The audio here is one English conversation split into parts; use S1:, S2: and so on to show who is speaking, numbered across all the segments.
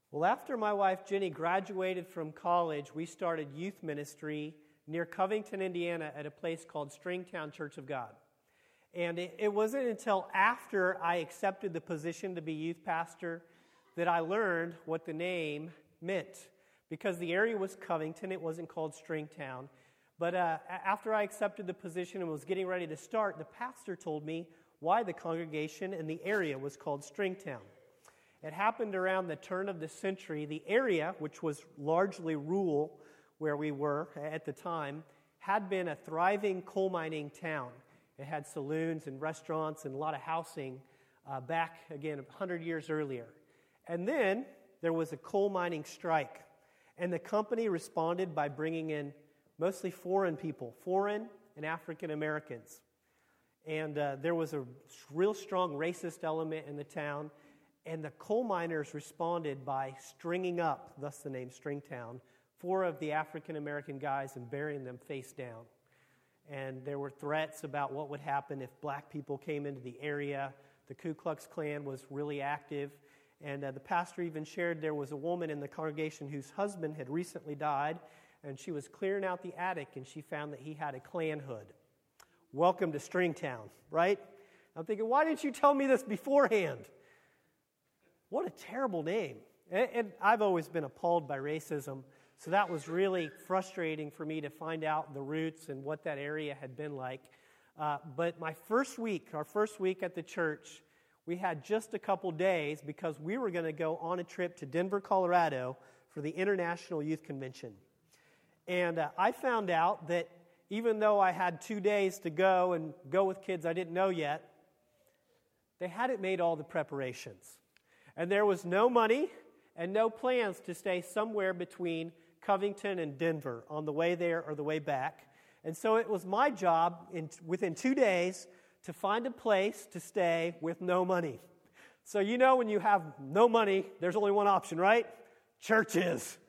S1: Well, after my wife Jenny graduated from college, we started youth ministry near Covington, Indiana at a place called Stringtown Church of God. And it wasn't until after I accepted the position to be youth pastor that I learned what the name meant. Because the area was Covington, it wasn't called Stringtown. But after I accepted the position and was getting ready to start, the pastor told me why the congregation and the area was called Stringtown. It happened around the turn of the century. The area, which was largely rural where we were at the time, had been a thriving coal mining town. It had saloons and restaurants and a lot of housing back, again, 100 years earlier. And then there was a coal mining strike. And the company responded by bringing in mostly foreign people, foreign and African Americans. And there was a real strong racist element in the town. And the coal miners responded by stringing up, thus the name Stringtown, 4 of the African-American guys and burying them face down. And there were threats about what would happen if black people came into the area. The Ku Klux Klan was really active. And the pastor even shared there was a woman in the congregation whose husband had recently died, and she was clearing out the attic, and she found that he had a Klan hood. Welcome to Stringtown, right? I'm thinking, why didn't you tell me this beforehand? What a terrible name. And I've always been appalled by racism, so that was really frustrating for me to find out the roots and what that area had been like. But our first week at the church, we had just a couple days because we were going to go on a trip to Denver, Colorado for the International Youth Convention. And I found out that even though I had 2 days to go and go with kids I didn't know yet, they hadn't made all the preparations. And there was no money and no plans to stay somewhere between Covington and Denver on the way there or the way back. And so it was my job within 2 days to find a place to stay with no money. So you know when you have no money, there's only one option, right? Churches.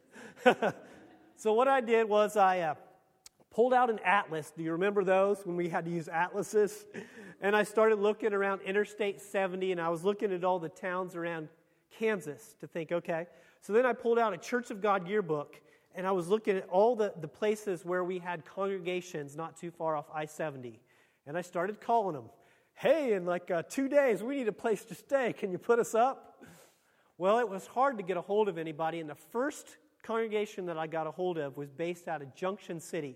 S1: So what I did was I pulled out an atlas. Do you remember those when we had to use atlases? And I started looking around Interstate 70, and I was looking at all the towns around Kansas to think, okay. So then I pulled out a Church of God yearbook, and I was looking at all the places where we had congregations not too far off I-70. And I started calling them. Hey, in like 2 days, we need a place to stay. Can you put us up? Well, it was hard to get a hold of anybody, and the first congregation that I got a hold of was based out of Junction City.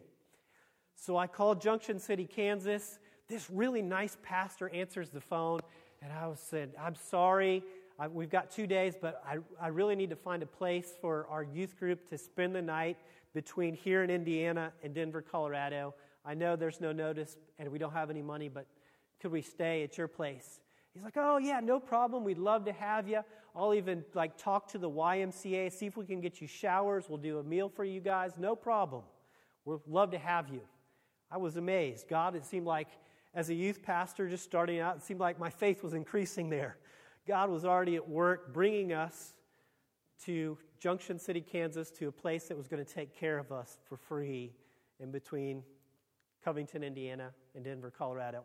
S1: So I called Junction City, Kansas. This really nice pastor answers the phone, and I said, I'm sorry, we've got 2 days, but I really need to find a place for our youth group to spend the night between here in Indiana and Denver, Colorado. I know there's no notice, and we don't have any money, but could we stay at your place? He's like, oh, yeah, no problem. We'd love to have you. I'll even talk to the YMCA, see if we can get you showers. We'll do a meal for you guys. No problem. We'd love to have you. I was amazed. God, it seemed like, as a youth pastor just starting out, it seemed like my faith was increasing there. God was already at work bringing us to Junction City, Kansas, to a place that was going to take care of us for free in between Covington, Indiana, and Denver, Colorado.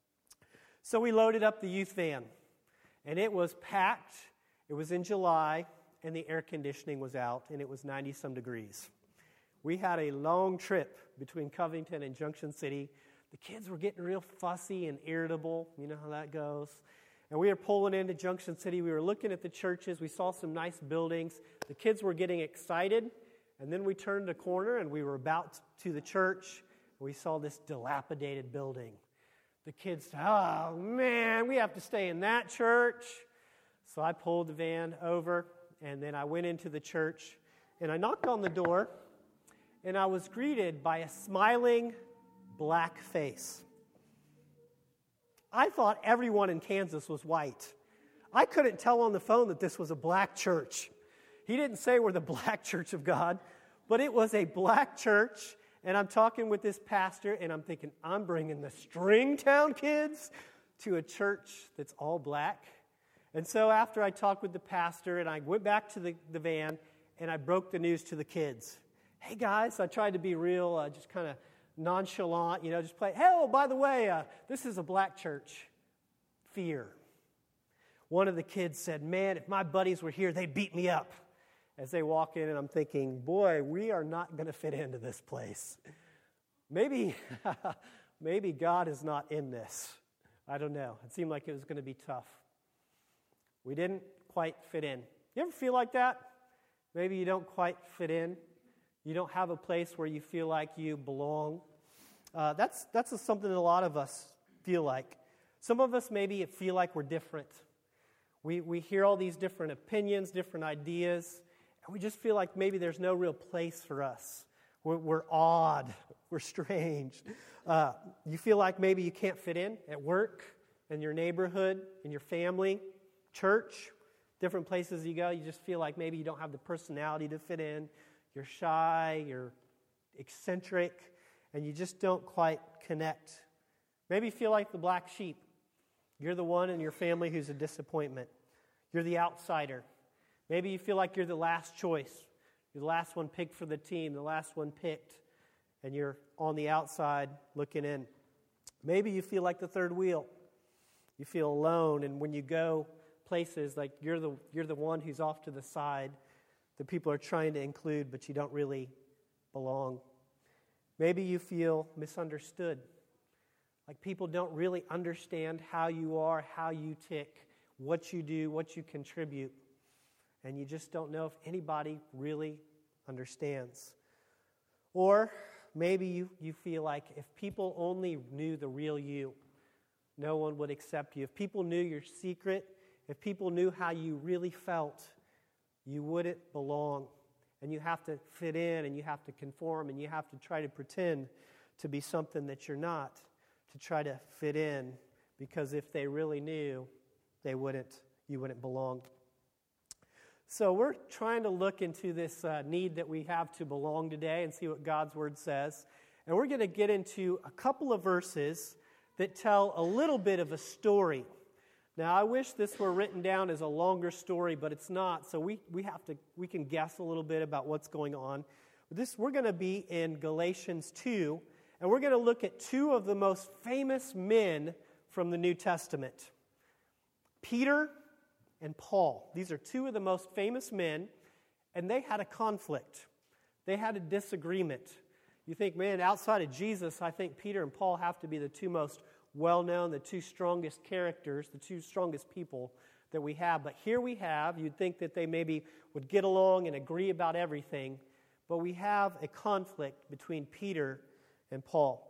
S1: So we loaded up the youth van, and it was packed. It was in July, and the air conditioning was out, and it was 90-some degrees. We had a long trip between Covington and Junction City. The kids were getting real fussy and irritable. You know how that goes. And we were pulling into Junction City. We were looking at the churches. We saw some nice buildings. The kids were getting excited. And then we turned a corner, and we were about to the church. We saw this dilapidated building. The kids said, oh, man, we have to stay in that church. So I pulled the van over, and then I went into the church, and I knocked on the door, and I was greeted by a smiling black face. I thought everyone in Kansas was white. I couldn't tell on the phone that this was a black church. He didn't say we're the black church of God, but it was a black church. And I'm talking with this pastor, and I'm thinking, I'm bringing the Stringtown kids to a church that's all black. And so after I talked with the pastor, and I went back to the van, and I broke the news to the kids. Hey, guys, I tried to be real, just kind of nonchalant, just play, hey, oh, by the way, this is a black church. Fear. One of the kids said, man, if my buddies were here, they'd beat me up. as they walk in, and I'm thinking, boy, we are not going to fit into this place. Maybe God is not in this. I don't know. It seemed like it was going to be tough. We didn't quite fit in. You ever feel like that? Maybe you don't quite fit in. You don't have a place where you feel like you belong. That's something that a lot of us feel like. Some of us maybe feel like we're different. We hear all these different opinions, different ideas, and we just feel like maybe there's no real place for us. We're odd. We're strange. You feel like maybe you can't fit in at work, in your neighborhood, in your family, church, different places you go. You just feel like maybe you don't have the personality to fit in. You're shy, you're eccentric, and you just don't quite connect. Maybe you feel like the black sheep. You're the one in your family who's a disappointment. You're the outsider. Maybe you feel like you're the last choice. You're the last one picked for the team, the last one picked, and you're on the outside looking in. Maybe you feel like the third wheel. You feel alone, and when you go places, like you're the one who's off to the side that people are trying to include, but you don't really belong. Maybe you feel misunderstood. Like people don't really understand how you are, how you tick, what you do, what you contribute. And you just don't know if anybody really understands. Or maybe you feel like if people only knew the real you, no one would accept you. If people knew your secret, if people knew how you really felt, you wouldn't belong. And you have to fit in, and you have to conform, and you have to try to pretend to be something that you're not, to try to fit in, because if they really knew, you wouldn't belong. So we're trying to look into this need that we have to belong today and see what God's Word says. And we're going to get into a couple of verses that tell a little bit of a story. Now, I wish this were written down as a longer story, but it's not. So we can guess a little bit about what's going on. We're going to be in Galatians 2, and we're going to look at two of the most famous men from the New Testament, Peter and Paul. These are two of the most famous men, and they had a conflict. They had a disagreement. You think, man, outside of Jesus, I think Peter and Paul have to be the two most well-known, the two strongest characters, the two strongest people that we have. But here we have, you'd think that they maybe would get along and agree about everything, but we have a conflict between Peter and Paul.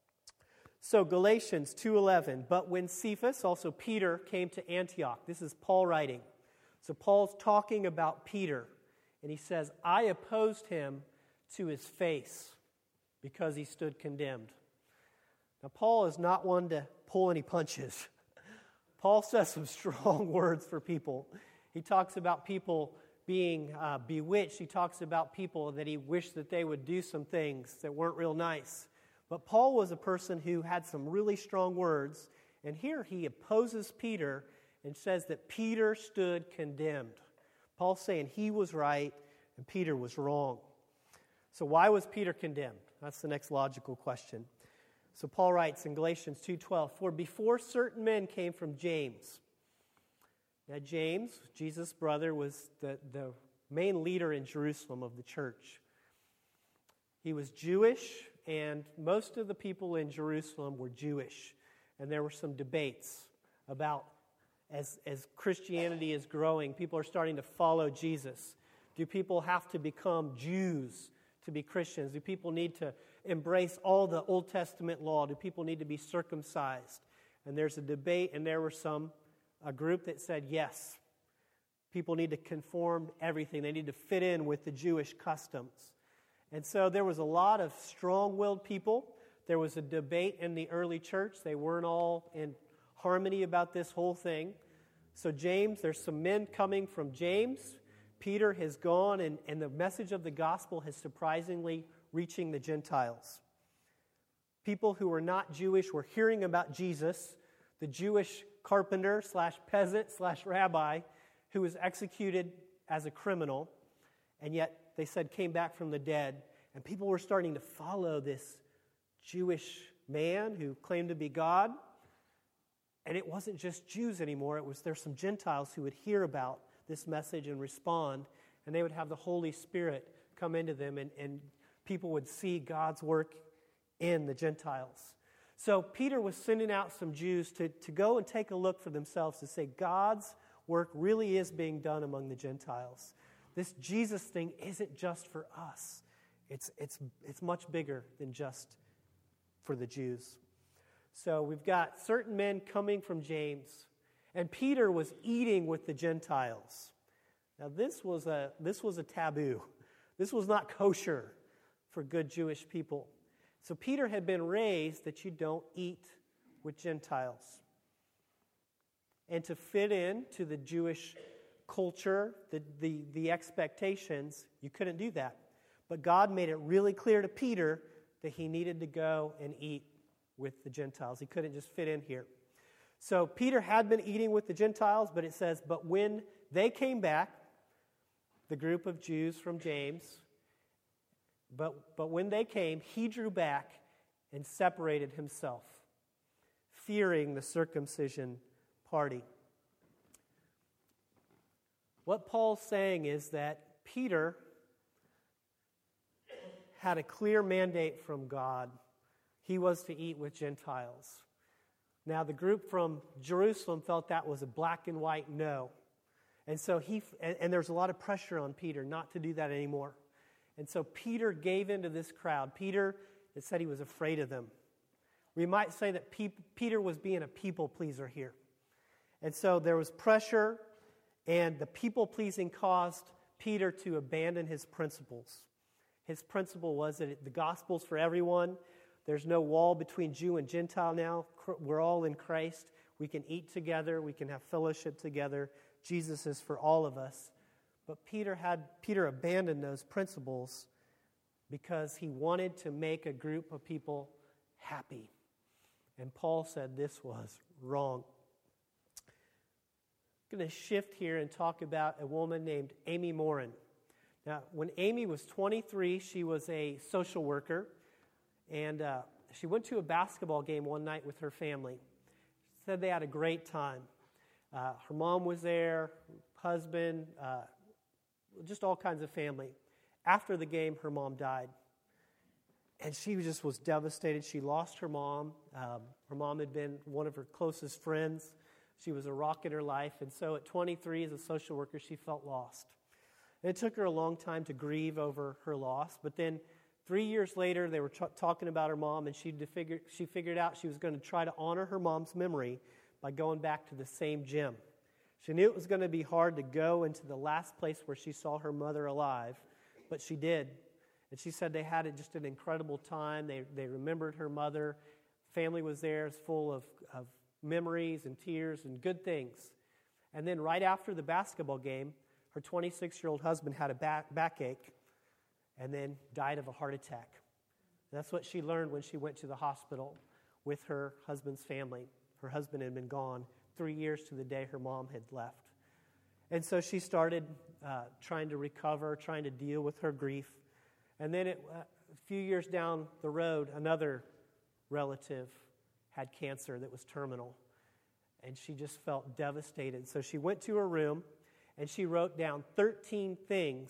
S1: So Galatians 2:11, but when Cephas, also Peter, came to Antioch, this is Paul writing. So Paul's talking about Peter, and he says, I opposed him to his face because he stood condemned. Now, Paul is not one to pull any punches. Paul says some strong words for people. He talks about people being bewitched. He talks about people that he wished that they would do some things that weren't real nice. But Paul was a person who had some really strong words, and here he opposes Peter and says that Peter stood condemned. Paul's saying he was right and Peter was wrong. So why was Peter condemned? That's the next logical question. So Paul writes in Galatians 2:12, for before certain men came from James. Now James, Jesus' brother, was the main leader in Jerusalem of the church. He was Jewish, and most of the people in Jerusalem were Jewish. And there were some debates about, as Christianity is growing, people are starting to follow Jesus. Do people have to become Jews to be Christians? Do people need to embrace all the Old Testament law? Do people need to be circumcised? And there's a debate, and there were a group that said yes. People need to conform everything. They need to fit in with the Jewish customs. And so there was a lot of strong-willed people. There was a debate in the early church. They weren't all in harmony about this whole thing. So James, there's some men coming from James. Peter has gone, and the message of the gospel is surprisingly reaching the Gentiles. People who were not Jewish were hearing about Jesus, the Jewish carpenter / peasant / rabbi who was executed as a criminal, and yet they said came back from the dead. And people were starting to follow this Jewish man who claimed to be God. And it wasn't just Jews anymore. There's some Gentiles who would hear about this message and respond. and they would have the Holy Spirit come into them, and people would see God's work in the Gentiles. So Peter was sending out some Jews to go and take a look for themselves to say God's work really is being done among the Gentiles. This Jesus thing isn't just for us. It's much bigger than just for the Jews. So we've got certain men coming from James, and Peter was eating with the Gentiles. Now this was a taboo. This was not kosher for good Jewish people. So Peter had been raised that you don't eat with Gentiles. And to fit in to the Jewish culture, the expectations, you couldn't do that. But God made it really clear to Peter that he needed to go and eat with the Gentiles. He couldn't just fit in here. So Peter had been eating with the Gentiles, but it says, but when they came back, the group of Jews from James, but when they came, he drew back and separated himself, fearing the circumcision party. What Paul's saying is that Peter had a clear mandate from God. He was to eat with Gentiles. Now, the group from Jerusalem felt that was a black and white no. And so there's a lot of pressure on Peter not to do that anymore. And so Peter gave into this crowd. Peter, it said he was afraid of them. We might say that Peter was being a people pleaser here. And so there was pressure, and the people-pleasing caused Peter to abandon his principles. His principle was that the gospel's for everyone. There's no wall between Jew and Gentile now. We're all in Christ. We can eat together. We can have fellowship together. Jesus is for all of us. But Peter abandoned those principles because he wanted to make a group of people happy. And Paul said this was wrong. I'm going to shift here and talk about a woman named Amy Morin. Now, when Amy was 23, she was a social worker, and she went to a basketball game one night with her family. She said they had a great time. Her mom was there, husband, just all kinds of family. After the game, her mom died. And she just was devastated. She lost her mom. Her mom had been one of her closest friends. She was a rock in her life. And so at 23, as a social worker, she felt lost. And it took her a long time to grieve over her loss. But then 3 years later, they were talking about her mom, and she figured out she was going to try to honor her mom's memory by going back to the same gym. She knew it was going to be hard to go into the last place where she saw her mother alive, but she did. And she said they had just an incredible time. They remembered her mother. Family was there. It's full of memories and tears and good things. And then right after the basketball game, her 26-year-old husband had a backache and then died of a heart attack. And that's what she learned when she went to the hospital with her husband's family. Her husband had been gone 3 years to the day her mom had left. And so she started trying to recover, trying to deal with her grief. And then a few years down the road, another relative had cancer that was terminal. And she just felt devastated. So she went to her room and she wrote down 13 things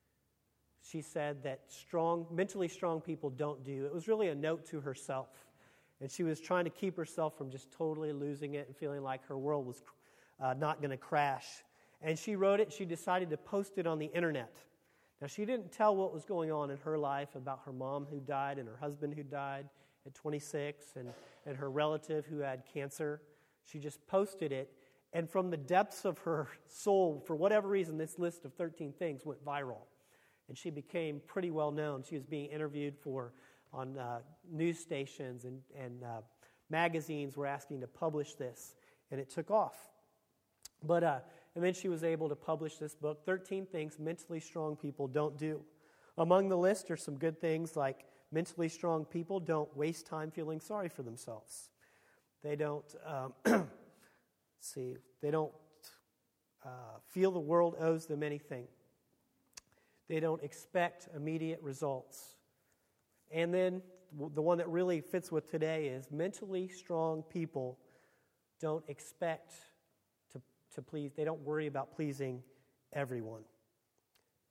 S1: she said that mentally strong people don't do. It was really a note to herself. And she was trying to keep herself from just totally losing it and feeling like her world was not going to crash. And she wrote it. She decided to post it on the internet. Now, she didn't tell what was going on in her life about her mom who died and her husband who died at 26 and her relative who had cancer. She just posted it. And from the depths of her soul, for whatever reason, this list of 13 things went viral. And she became pretty well known. She was being interviewed on news stations, and magazines were asking to publish this, and it took off. And then she was able to publish this book, 13 Things Mentally Strong People Don't Do. Among the list are some good things like mentally strong people don't waste time feeling sorry for themselves. They don't feel the world owes them anything. They don't expect immediate results. And then the one that really fits with today is mentally strong people don't expect to please, they don't worry about pleasing everyone.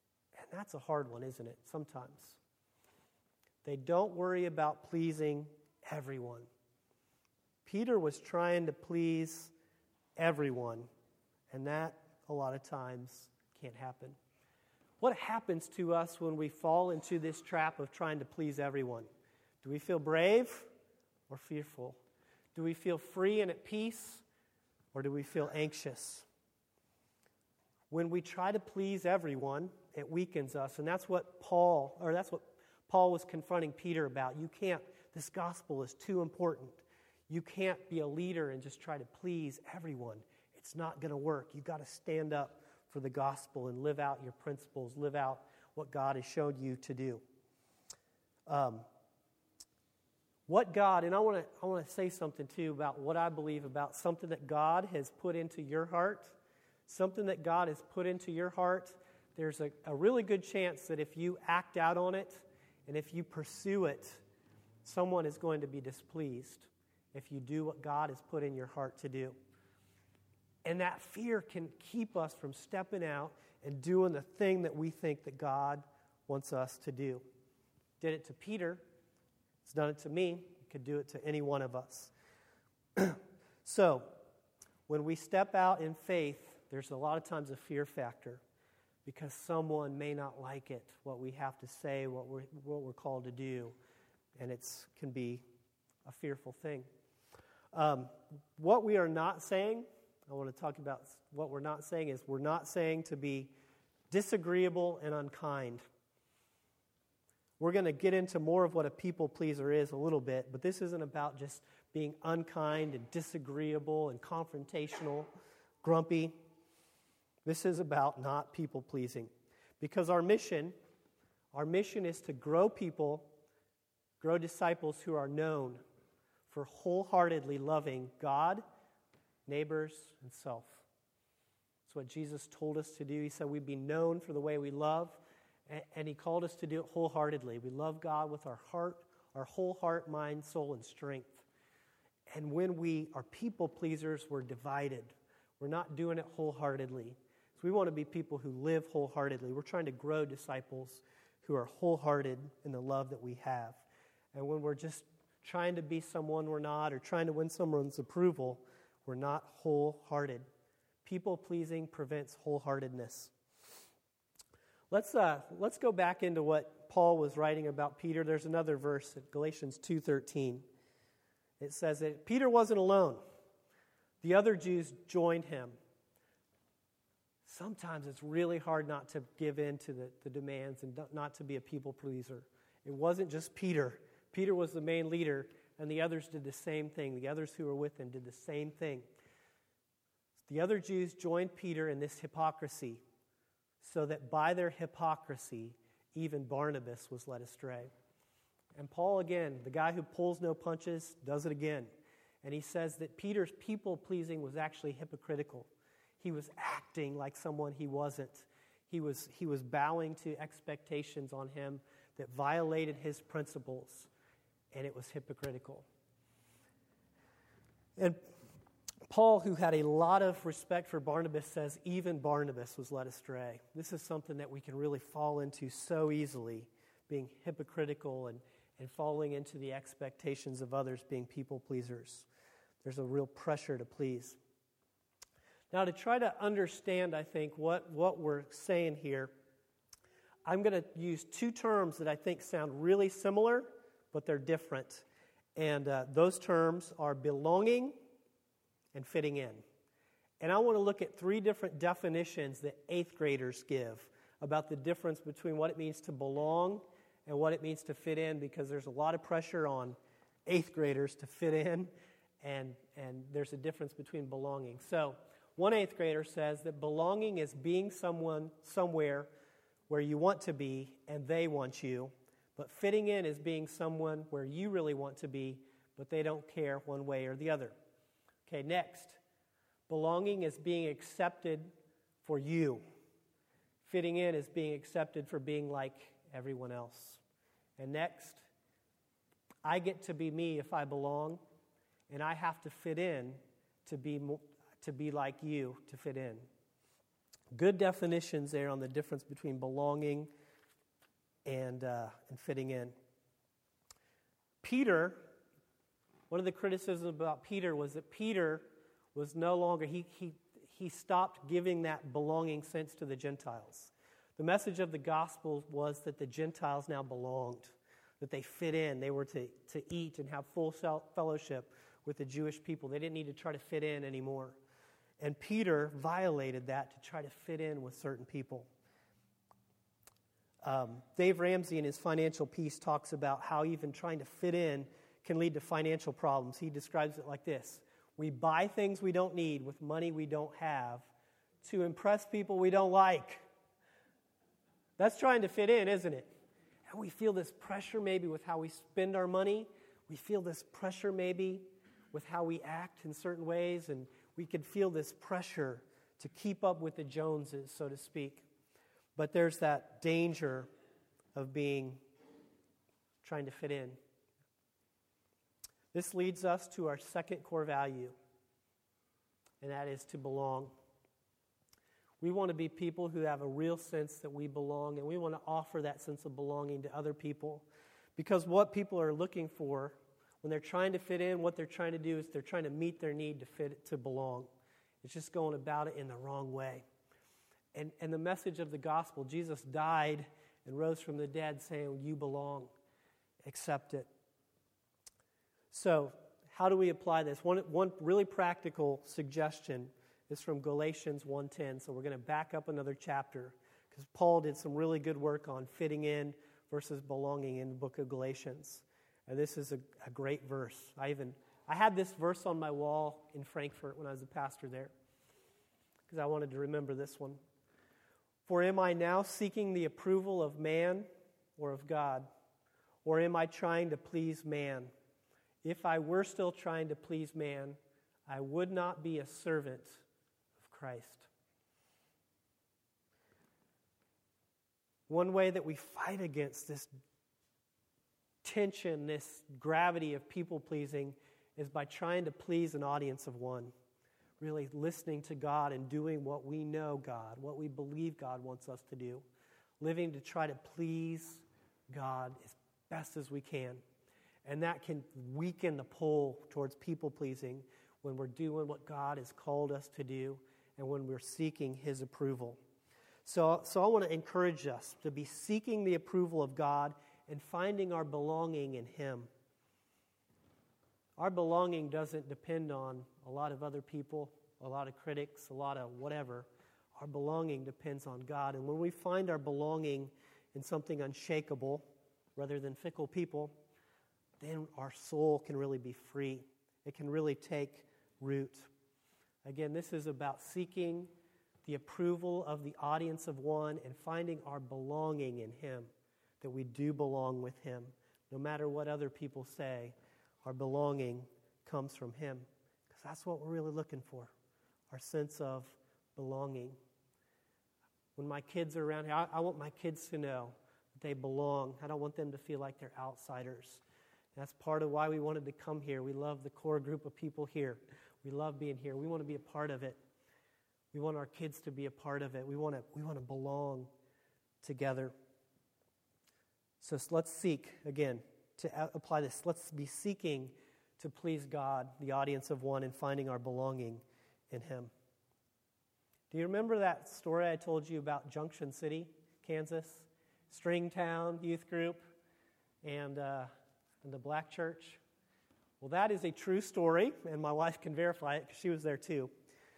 S1: And that's a hard one, isn't it, sometimes? They don't worry about pleasing everyone. Peter was trying to please everyone, and that, a lot of times, can't happen. What happens to us when we fall into this trap of trying to please everyone? Do we feel brave or fearful? Do we feel free and at peace, or do we feel anxious? When we try to please everyone, it weakens us, and that's what Paul was confronting Peter about. This gospel is too important. You can't be a leader and just try to please everyone. It's not going to work. You've got to stand up for the gospel and live out your principles, live out what God has shown you to do. And I want to say something too about what I believe about something that God has put into your heart. Something that God has put into your heart, there's a really good chance that if you act out on it and if you pursue it, someone is going to be displeased if you do what God has put in your heart to do. And that fear can keep us from stepping out and doing the thing that we think that God wants us to do. Did it to Peter. It's done it to me. It could do it to any one of us. So, when we step out in faith, there's a lot of times a fear factor because someone may not like it, what we have to say, what we're called to do, and it can be a fearful thing. What we are not saying, I want to talk about what we're not saying is we're not saying to be disagreeable and unkind. We're going to get into more of what a people pleaser is a little bit, but this isn't about just being unkind and disagreeable and confrontational, grumpy. This is about not people pleasing. Because our mission is to grow disciples who are known for wholeheartedly loving God, neighbors, and self. That's what Jesus told us to do. He said we'd be known for the way we love, and He called us to do it wholeheartedly. We love God with our heart, our whole heart, mind, soul, and strength. And when we are people pleasers, we're divided. We're not doing it wholeheartedly. So we want to be people who live wholeheartedly. We're trying to grow disciples who are wholehearted in the love that we have. And when we're just trying to be someone we're not or trying to win someone's approval, we're not wholehearted. People-pleasing prevents wholeheartedness. Let's go back into what Paul was writing about Peter. There's another verse in Galatians 2:13. It says that Peter wasn't alone. The other Jews joined him. Sometimes it's really hard not to give in to the demands and not to be a people pleaser. It wasn't just Peter. Peter was the main leader, and the others did the same thing. The others who were with him did the same thing. The other Jews joined Peter in this hypocrisy, so that by their hypocrisy, even Barnabas was led astray. And Paul, again, the guy who pulls no punches, does it again. And he says that Peter's people-pleasing was actually hypocritical. He was acting like someone he wasn't. He was bowing to expectations on him that violated his principles, and it was hypocritical. And Paul, who had a lot of respect for Barnabas, says even Barnabas was led astray. This is something that we can really fall into so easily, being hypocritical and falling into the expectations of others, being people pleasers. There's a real pressure to please. Now, to try to understand, I think, what we're saying here, I'm going to use two terms that I think sound really similar, but they're different. And those terms are belonging and fitting in. And I want to look at three different definitions that 8th graders give about the difference between what it means to belong and what it means to fit in, because there's a lot of pressure on 8th graders to fit in, and there's a difference between belonging. So, one 8th grader says that belonging is being somewhere where you want to be and they want you, but fitting in is being someone where you really want to be, but they don't care one way or the other. Okay, next. Belonging is being accepted for you. Fitting in is being accepted for being like everyone else. And next, I get to be me if I belong, and I have to fit in to be like you to fit in. Good definitions there on the difference between belonging and fitting in. Peter, one of the criticisms about Peter was that Peter was no longer, he stopped giving that belonging sense to the Gentiles. The message of the gospel was that the Gentiles now belonged, that they fit in. They were to eat and have full fellowship with the Jewish people. They didn't need to try to fit in anymore. And Peter violated that to try to fit in with certain people. Dave Ramsey in his Financial Peace talks about how even trying to fit in can lead to financial problems. He describes it like this: we buy things we don't need with money we don't have to impress people we don't like. That's trying to fit in, isn't it? And we feel this pressure maybe with how we spend our money. We feel this pressure maybe with how we act in certain ways, and we could feel this pressure to keep up with the Joneses, so to speak. But there's that danger of trying to fit in. This leads us to our second core value, and that is to belong. We want to be people who have a real sense that we belong, and we want to offer that sense of belonging to other people. Because what people are looking for when they're trying to fit in, what they're trying to do is they're trying to meet their need to belong. It's just going about it in the wrong way. And the message of the gospel, Jesus died and rose from the dead saying, you belong. Accept it. So, how do we apply this? One really practical suggestion is from Galatians 1:10. So we're going to back up another chapter because Paul did some really good work on fitting in versus belonging in the book of Galatians. And this is a great verse. I had this verse on my wall in Frankfurt when I was a pastor there because I wanted to remember this one. For am I now seeking the approval of man or of God? Or am I trying to please man? If I were still trying to please man, I would not be a servant of Christ. One way that we fight against this tension, this gravity of people-pleasing, is by trying to please an audience of one. Really listening to God and doing what we know God, what we believe God wants us to do. Living to try to please God as best as we can. And that can weaken the pull towards people-pleasing when we're doing what God has called us to do and when we're seeking His approval. So I want to encourage us to be seeking the approval of God and finding our belonging in Him. Our belonging doesn't depend on a lot of other people, a lot of critics, a lot of whatever. Our belonging depends on God. And when we find our belonging in something unshakable rather than fickle people, then our soul can really be free. It can really take root. Again, this is about seeking the approval of the audience of one and finding our belonging in Him, that we do belong with Him. No matter what other people say, our belonging comes from Him. Because that's what we're really looking for, our sense of belonging. When my kids are around here, I want my kids to know that they belong. I don't want them to feel like they're outsiders. That's part of why we wanted to come here. We love the core group of people here. We love being here. We want to be a part of it. We want our kids to be a part of it. We want to belong together. So let's seek, again, to apply this. Let's be seeking to please God, the audience of one, and finding our belonging in Him. Do you remember that story I told you about Junction City, Kansas? Stringtown youth group and the black church? Well, that is a true story, and my wife can verify it because she was there too.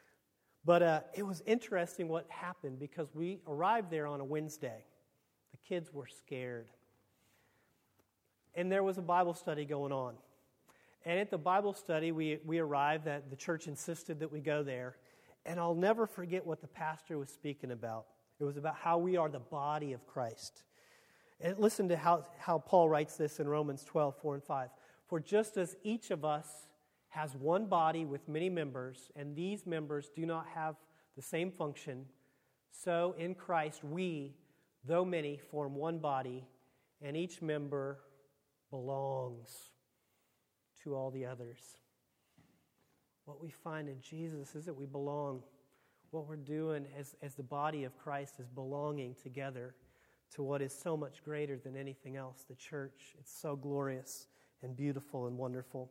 S1: But it was interesting what happened because we arrived there on a Wednesday. The kids were scared. And there was a Bible study going on. And at the Bible study, we arrived that the church insisted that we go there. And I'll never forget what the pastor was speaking about. It was about how we are the body of Christ. And listen to how Paul writes this in Romans 12:4-5. For just as each of us has one body with many members, and these members do not have the same function, so in Christ we, though many, form one body, and each member belongs to all the others. What we find in Jesus is that we belong. what we're doing as the body of Christ is belonging together to what is so much greater than anything else, the church. It's so glorious and beautiful and wonderful.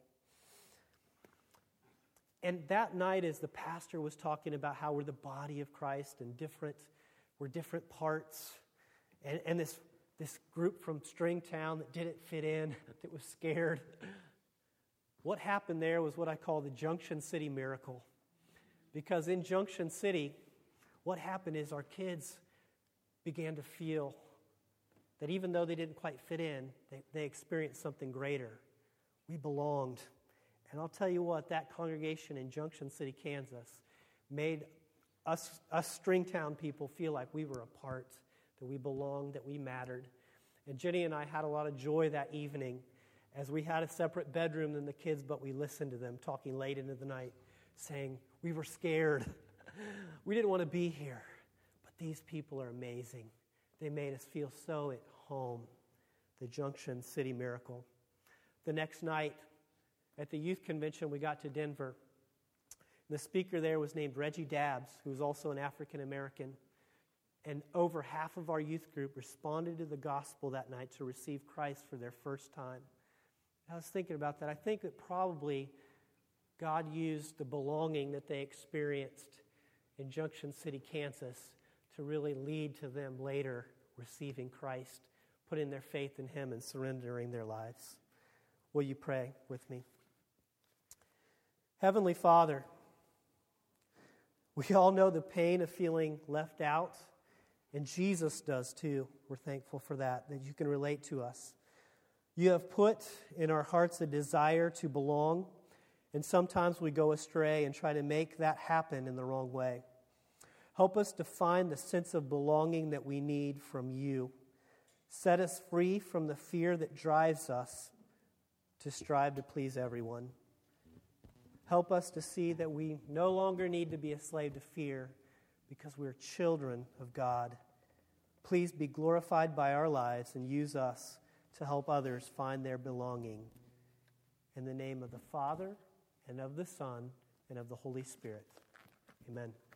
S1: And that night, as the pastor was talking about how we're the body of Christ and we're different parts, and this group from Stringtown that didn't fit in, that was scared, what happened there was what I call the Junction City miracle. Because in Junction City, what happened is our kids began to feel that even though they didn't quite fit in, they experienced something greater. We belonged. And I'll tell you what, that congregation in Junction City, Kansas, made us Stringtown people feel like we were a part, that we belonged, that we mattered. And Jenny and I had a lot of joy that evening as we had a separate bedroom than the kids, but we listened to them talking late into the night, saying, we were scared. We didn't want to be here. But these people are amazing. They made us feel so at home. The Junction City miracle. The next night, at the youth convention, we got to Denver. The speaker there was named Reggie Dabbs, who was also an African American. And over half of our youth group responded to the gospel that night to receive Christ for their first time. I was thinking about that. I think that probably God used the belonging that they experienced in Junction City, Kansas, to really lead to them later receiving Christ, putting their faith in Him and surrendering their lives. Will you pray with me? Heavenly Father, we all know the pain of feeling left out, and Jesus does too. We're thankful for that you can relate to us. You have put in our hearts a desire to belong, and sometimes we go astray and try to make that happen in the wrong way. Help us to find the sense of belonging that we need from you. Set us free from the fear that drives us to strive to please everyone. Help us to see that we no longer need to be a slave to fear because we're children of God. Please be glorified by our lives and use us to help others find their belonging. In the name of the Father, and of the Son, and of the Holy Spirit. Amen.